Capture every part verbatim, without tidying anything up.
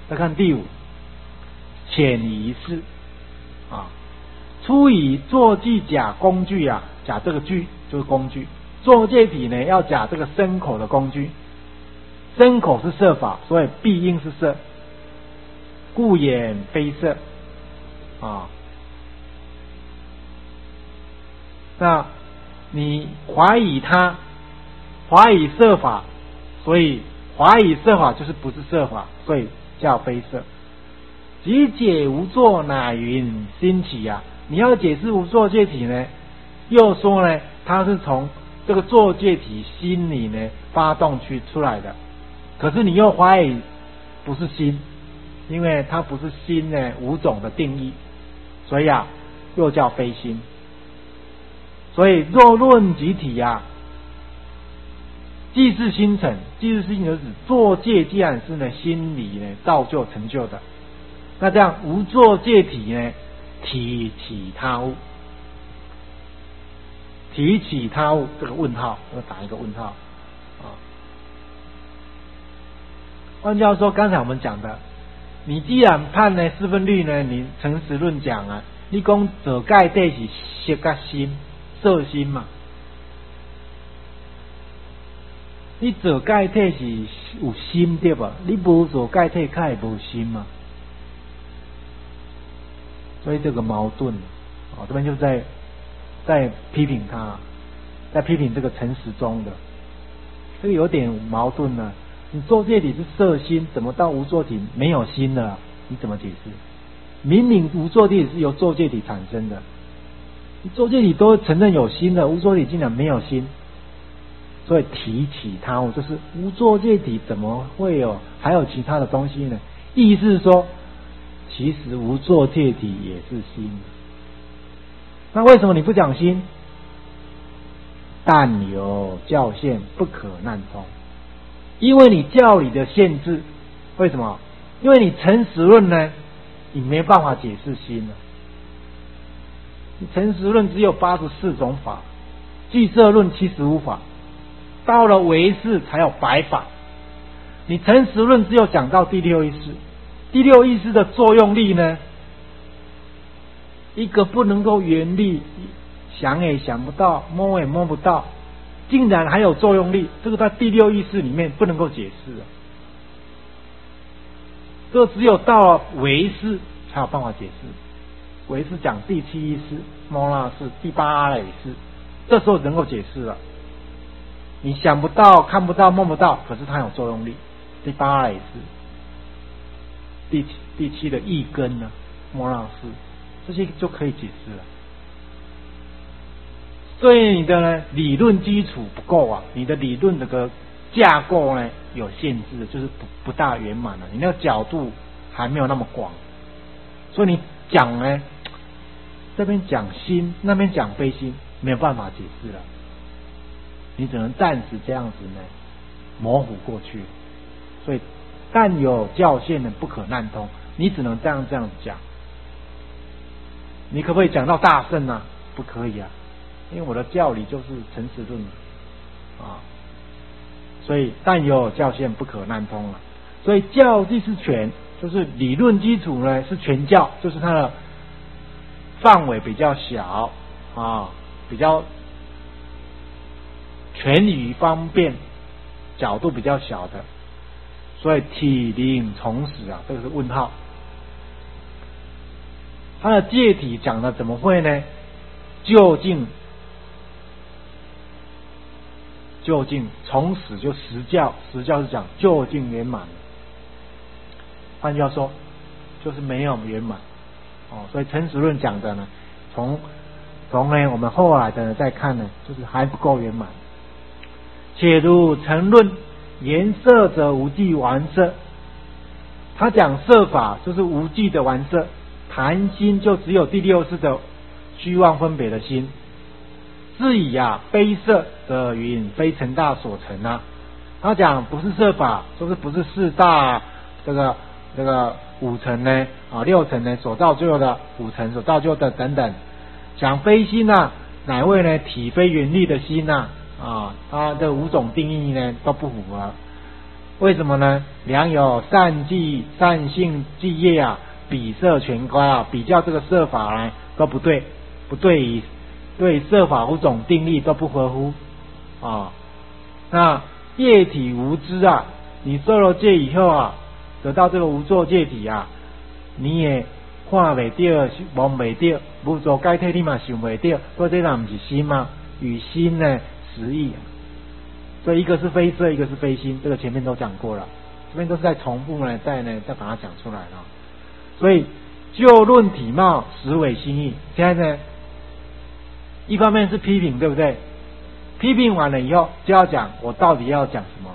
再看第五，潜移式啊，出以坐记甲工具啊，甲这个具就是工具，坐介体呢要甲这个生口的工具，生口是色法，所以必应是色，故眼非色啊。那你怀疑他，怀疑色法，所以怀疑色法就是不是色法，所以叫非色。即解无作乃云心起啊，你要解释无作介体呢，又说呢，它是从这个作介体心里呢发动去出来的，可是你又怀疑不是心，因为它不是心呢五种的定义，所以啊，又叫非心。所以若论集体啊，即是心成，即是心成指作介既然是呢心理呢造就成就的，那这样无作介体呢，体起他物，体起他物这个问号要打一个问号啊。换句话说，刚才我们讲的，你既然判呢四分律呢，你诚实论讲啊，你讲做盖底是色甲心色心嘛，你做盖体是有心对吧？你无做盖体，较会无心嘛。所以这个矛盾，哦，这边就在在批评他，在批评这个陈时中的，这个有点矛盾呢。你作介体是色心，怎么到无作体没有心了？你怎么解释？明明无作体是由作介体产生的。作介体都承认有心的，无作体竟然没有心，所以提起他物，就是无作介体怎么会有还有其他的东西呢？意思是说，其实无作介体也是心。那为什么你不讲心？但有教限不可难通，因为你教理的限制。为什么？因为你诚实论呢，你没办法解释心了。诚实论只有八十四种法，俱舍论七十五法，到了唯识才有百法。你诚实论只有讲到第六意识，第六意识的作用力呢，一个不能够原力，想也想不到，摸也摸不到，竟然还有作用力，这个在第六意识里面不能够解释啊。这只有到了唯识才有办法解释。唯识讲第七意识摩那识，第八阿赖耶识，这时候能够解释了。你想不到、看不到、摸不到，可是它有作用力。第八阿赖耶识，第七第七的意根呢，摩那识，这些就可以解释了。所以你的呢理论基础不够啊，你的理论这个架构呢有限制，就是不不大圆满了。你那个角度还没有那么广，所以你讲呢，这边讲心，那边讲非心，没有办法解释了。你只能暂时这样子呢模糊过去。所以但有教限呢不可难通，你只能这样这样讲。你可不可以讲到大圣啊？不可以啊，因为我的教理就是诚实论啊。所以但有教限不可难通了。所以教即是全，就是理论基础呢是全教，就是它的范围比较小啊，比较全语方便，角度比较小的，所以体灵从始啊，这个是问号。它的介体讲的怎么会呢？究竟究竟从始就实教，实教是讲究竟圆满。换句话说，就是没有圆满哦。所以诚实论讲的呢，从从呢我们后来的再看呢，就是还不够圆满。且如成论言色者无记完色，他讲色法就是无记的完色，谈心就只有第六识的虚妄分别的心。自以啊非色的云非成大所成啊，他讲不是色法，就是不是四大这个这个五层呢啊六层呢所造就的五层所造就的等等，讲非心啊，乃为呢体非原力的心啊啊，它的五种定义呢都不符合。 为什么呢？良有善记善性记业啊，比摄全观啊，比较这个摄法呢都不对，不对于对摄法五种定力都不合乎啊。那业体无知啊，你受了戒以后啊，得到这个无作戒体啊，你也看未到，摸未到，无作解体你嘛想未到，所以这哪不是心吗？与心呢实异。所以一个是非色，一个是非心，这个前面都讲过了，这边都是在重复呢，再呢再把它讲出来了。所以就论体貌，实为心意。现在呢，一方面是批评，对不对？批评完了以后，就要讲我到底要讲什么，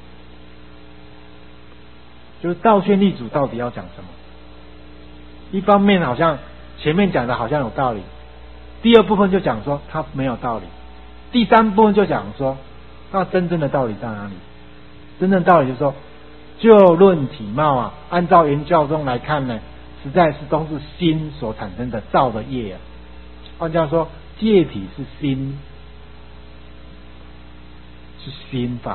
就是道宣立主到底要讲什么。一方面好像前面讲的好像有道理，第二部分就讲说它没有道理，第三部分就讲说那真正的道理在哪里？真正的道理就是说，就论体貌啊，按照原教中来看呢，实在是都是心所产生的造的业啊。换句话说，戒体是心，是心法，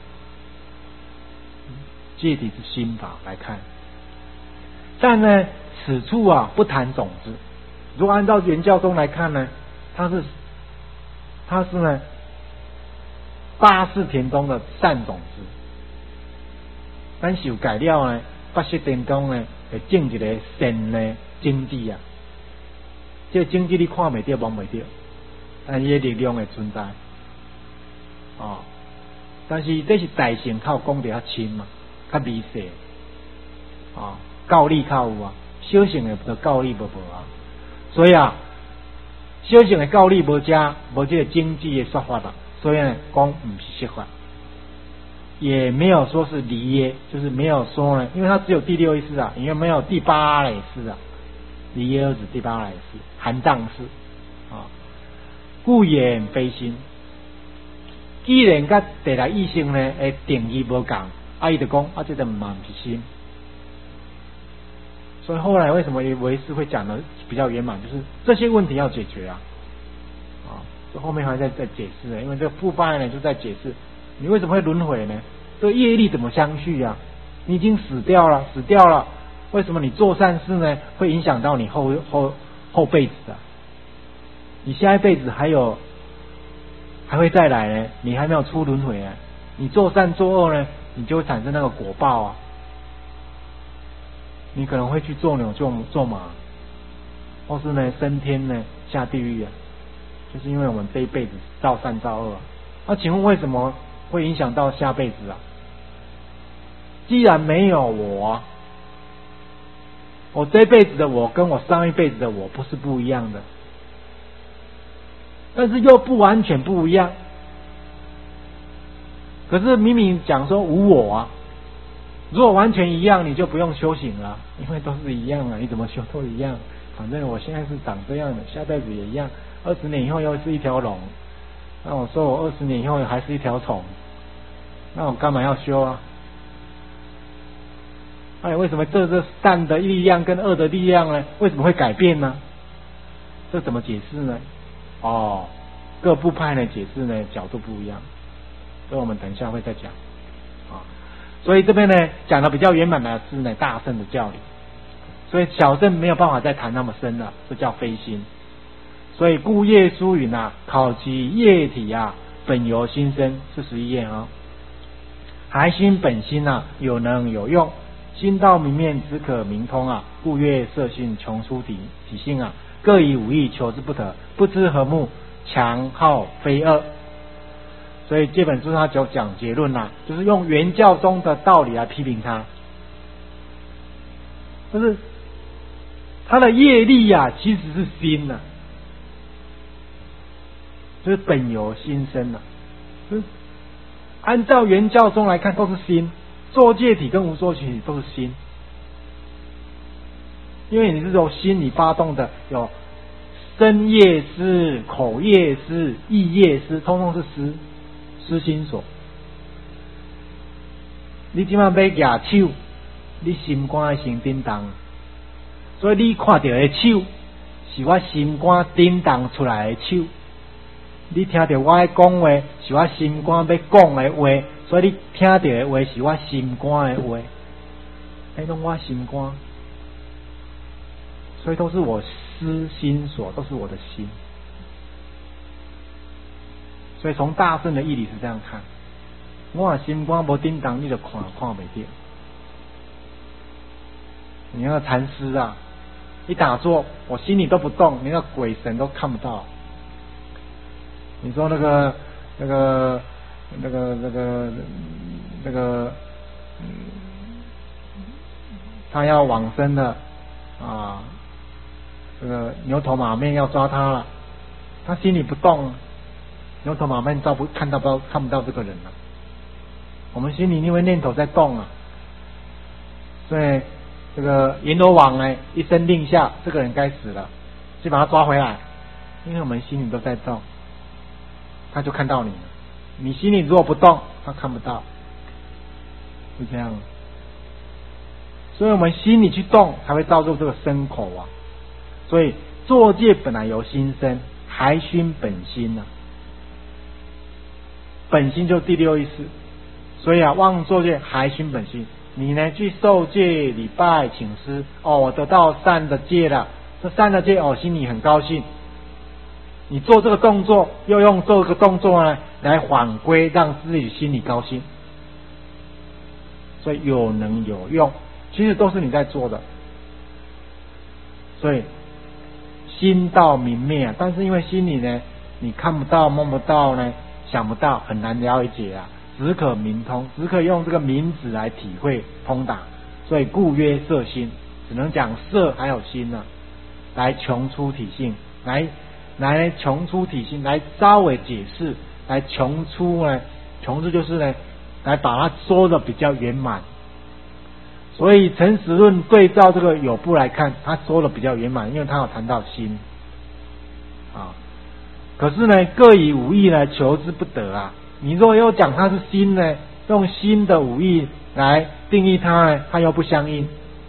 戒体是心法来看。但呢，此处啊不谈种子。如果按照原教中来看呢，它是它是呢八识田中的善种子。咱受改了呢，八识田中呢会种一个善的种子啊。这个种子你看袂到、摸袂到，但是伊的力量会存在。哦，但是这是大乘靠讲得较深嘛，较微细。哦，教理较有啊，小乘的就教理无无啊。所以啊，小乘的教理无遮无这个经济的说法啦，所以呢讲唔是释法，也没有说是离耶，就是没有说呢，因为它只有第六意识啊，因为没有第八类识啊，离耶而止第八类识，含藏识啊，故言非心。既然甲第来意识呢，诶定义无共，啊伊就讲啊，这个嘛唔是心。所以后来为什么唯识会讲的比较圆满，就是这些问题要解决啊，啊，这后面还在在解释呢，因为这个复败呢就在解释你为什么会轮回呢？这个业力怎么相续啊？你已经死掉了，死掉了，为什么你做善事呢会影响到你后后后辈子啊？你下一辈子还有还会再来呢？你还没有出轮回啊？你做善做恶呢，你就会产生那个果报啊。你可能会去做牛做做马，或是呢升天呢下地狱啊，就是因为我们这一辈子造善造恶啊。那请问为什么会影响到下辈子啊？既然没有我啊，我这一辈子的我跟我上一辈子的我不是不一样的，但是又不完全不一样。可是明明讲说无我啊。如果完全一样，你就不用修行了，因为都是一样啊，你怎么修都一样。反正我现在是长这样的，下辈子也一样，二十年以后又是一条龙。那我说我二十年以后还是一条虫，那我干嘛要修啊？哎，为什么这这善的力量跟恶的力量呢？为什么会改变呢？这怎么解释呢？哦，各部派呢解释呢角度不一样，所以我们等一下会再讲啊。所以这边呢讲的比较圆满的是呢大乘的教理，所以小乘没有办法再谈那么深了，这叫非心。所以故业疏云啊，考其业体啊，本由心生，四十一页啊。孩心本心啊，有能有用，心道明面只可明通啊，故曰色性穷出体体性啊，各以五义求之不得，不知何目，强好非恶。所以这本书他就讲结论啦，就是用原教中的道理来批评他，就是他的业力啊，其实是心呐、啊，就是本由心生呐、啊，就是按照原教中来看都是心，作戒体跟无作戒体都是心，因为你是由心理发动的，有身业思、口业思、意业思，通通是思。思心所，你今晚要举手，你心肝先叮当，所以你看到的手是我心肝叮当出来的手，你听到我的讲话是我心肝要讲的话所以你听到的话是我心肝的话，哎，拢我心肝，所以都是我思心所，都是我的心。所以从大圣的义理是这样看，我心肝无叮当，你就看看袂到。你那个禅师啊，一打坐，我心里都不动，连个鬼神都看不到。你说那个那个那个那个那个，嗯，他要往生了啊，这个牛头马面要抓他了，他心里不动。牛头马面照不看到不到看不到这个人了，我们心里因为念头在动啊，所以这个阎罗王呢一声令下，这个人该死了，就把他抓回来，因为我们心里都在动，他就看到你了。你心里如果不动，他看不到，是这样。所以我们心里去动，才会造就这个身口啊。所以作戒本来由心生，还熏本心啊。本心就第六意识，所以啊，妄作戒还熏本心。你呢去受戒礼拜请师，哦，我得到善的戒了，这善的戒哦，心里很高兴。你做这个动作，又用这个动作呢来反归，让自己心里高兴，所以有能有用，其实都是你在做的。所以心道明灭啊，但是因为心里呢，你看不到、摸不到呢。想不到，很难了解啊，只可明通，只可用这个明子来体会通达，所以故曰色心，只能讲色还有心呢、啊，来穷出体性，来来穷出体性，来稍微解释，来穷出呢，穷出就是呢，来把它说的比较圆满。所以诚实论对照这个有部来看，他说的比较圆满，因为他有谈到心啊。可是呢，各以五义来求之不得啊！你若又讲它是心呢，用心的五义来定义它呢，它又不相应。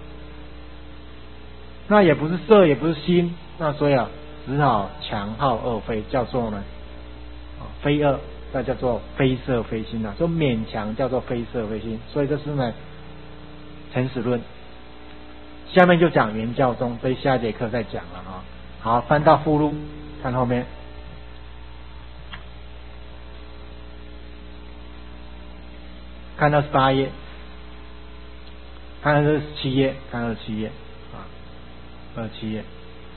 那也不是色，也不是心，那所以啊，只好强号二非，叫做呢，非二，那叫做非色非心啊，就勉强叫做非色非心。所以这是呢，诚实论。下面就讲圆教宗，所以下一节课再讲了啊。好，翻到附录，看后面。看到十八页，看到二十七页，看到二十七页啊，二十七页，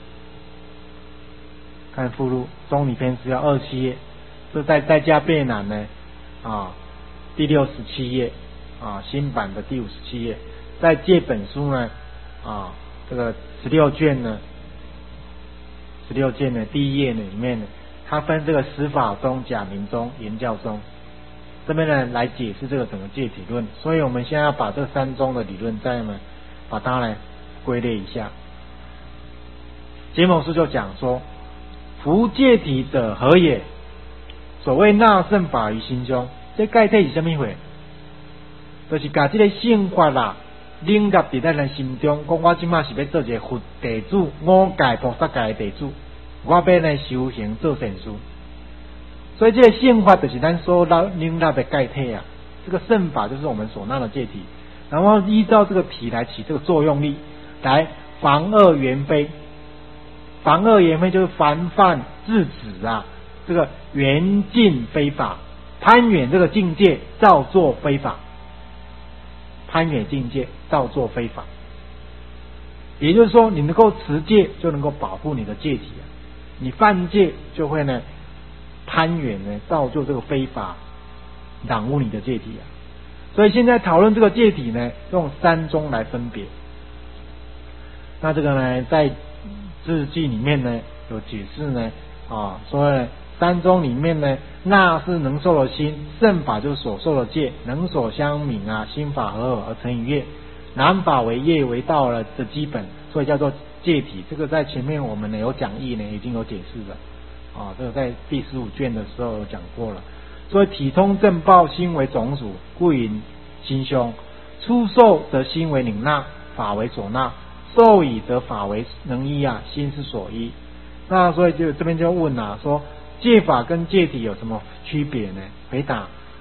看附录中里篇是要二十七页，这在在家备难呢啊，第六十七页啊，新版的第五十七页，在借本书呢啊，这个十六卷呢，十六卷呢第一页呢里面呢，它分这个十法宗、假名宗、圆教宗。这边呢来解释这个整个戒体论，所以我们现在要把这三宗的理论再呢把它来归类一下。解某师就讲说，夫戒体者何也？所谓纳圣法于心中，这概体是什么回？就是把这个圣法啦，领入在咱人心中。讲我今麦是要做一个佛地主，五界菩萨界的地主，我要呢修行做善事。所以这个圣法就是咱所领纳的概体啊，这个圣法就是我们所纳的戒体，然后依照这个体来起这个作用力，来防恶圆非。防恶圆非就是防范制止啊，这个圆尽非法，攀远这个境界，造作非法，攀远境界，造作非法。也就是说，你能够持戒，就能够保护你的戒体啊；你犯戒，就会呢。攀远呢，造就这个非法，染污你的戒体啊。所以现在讨论这个戒体呢，用三宗来分别。那这个呢，在字记里面呢有解释呢，啊，说呢三宗里面呢，纳是能受的心，圣法就是所受的戒，能所相敏啊，心法合而成于业，南法为业为道了的基本，所以叫做戒体。这个在前面我们呢有讲义呢，已经有解释了。啊，这个在第十五卷的时候有讲过了。所以体通正报，心为种属，故引心胸。出受则心为领纳，法为所纳；受以则法为能依啊，心是所依。那所以就这边就问啊，说戒法跟戒体有什么区别呢？回答：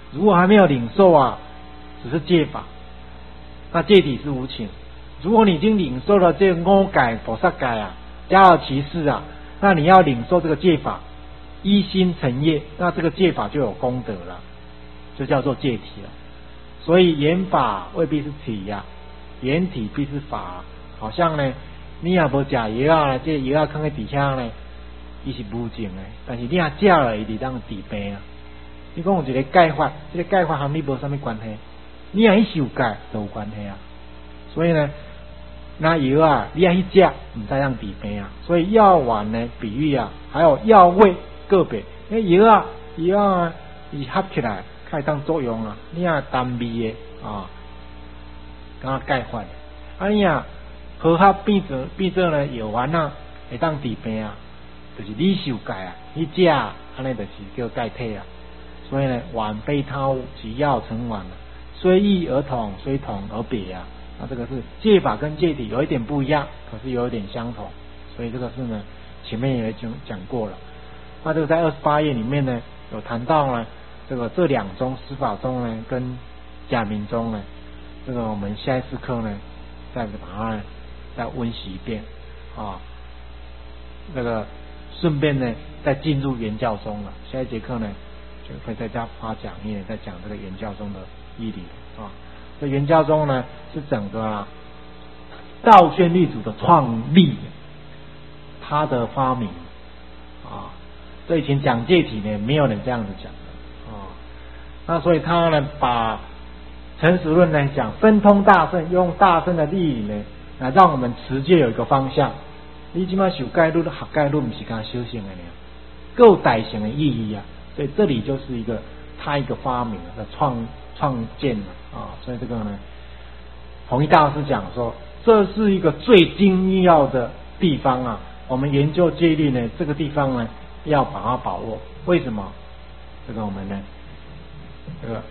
如果还没有领受啊，只是戒法，那戒体是无情。如果你已经领受了这个五戒、菩萨戒啊、迦叶骑士啊，那你要领受这个戒法，一心成业，那这个戒法就有功德了，就叫做戒体了。所以言法未必是体呀、啊，言体必是法。好像呢，你也无食药啊，这药啊放在底下呢，伊是无情的，但是你也食了，伊就当治病啊。你讲有一个戒法，这个戒法和你无什么关系，你也去受戒就有关系啊。所以呢，那药啊，你也去食，唔知样治病啊。所以药丸呢，比喻啊，还有药味个别，因为药啊，药啊，伊合起来开当作用啊，你也单味的啊，刚戒法，啊你啊合合变做变做呢药丸啊，会当治病啊，就是你受戒啊，你食，安尼就是叫戒体啊。所以呢，丸非他物，其药成丸，虽异而同，虽同而别啊。那这个是戒法跟戒体有一点不一样，可是有一点相同。所以这个是呢，前面也讲讲过了。那这个在二十八页里面呢，有谈到呢，这个这两宗司法宗呢跟假名宗呢，这个我们下一次课呢，再把它呢再温习一遍啊。那个顺便呢，再进入原教宗了。下一节课呢，就会再加发讲义，再讲这个原教宗的义理啊。这原教宗呢，是整个啊道宣律祖的创立，他的发明啊。这以前讲戒体呢，没有人这样子讲的啊。那所以他呢，把诚实论呢讲分通大圣，用大圣的例理呢，来让我们持戒有一个方向。你即马受戒律、学戒律，不是讲修行的呢，够大型的意义啊。所以这里就是一个他一个发明的创创建啊。所以这个呢，弘一大师讲说，这是一个最精要的地方啊。我们研究戒律呢，这个地方呢，要把它把握。为什么？这个我们呢，这个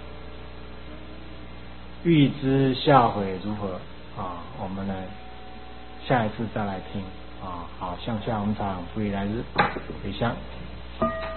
欲知下回如何啊？我们呢，下一次再来听啊。好，向下文场，不以来日，回向。